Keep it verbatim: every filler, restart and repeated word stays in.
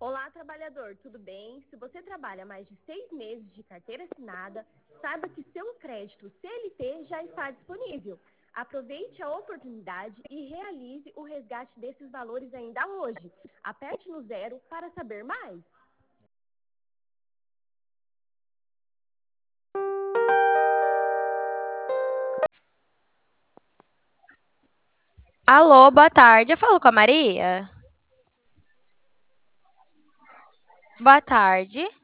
Olá, trabalhador, tudo bem? Se você trabalha mais de seis meses de carteira assinada, saiba que seu crédito C L T já está disponível. Aproveite a oportunidade e realize o resgate desses valores ainda hoje. Aperte no zero para saber mais. Alô, boa tarde. Eu falo com a Maria? Boa tarde.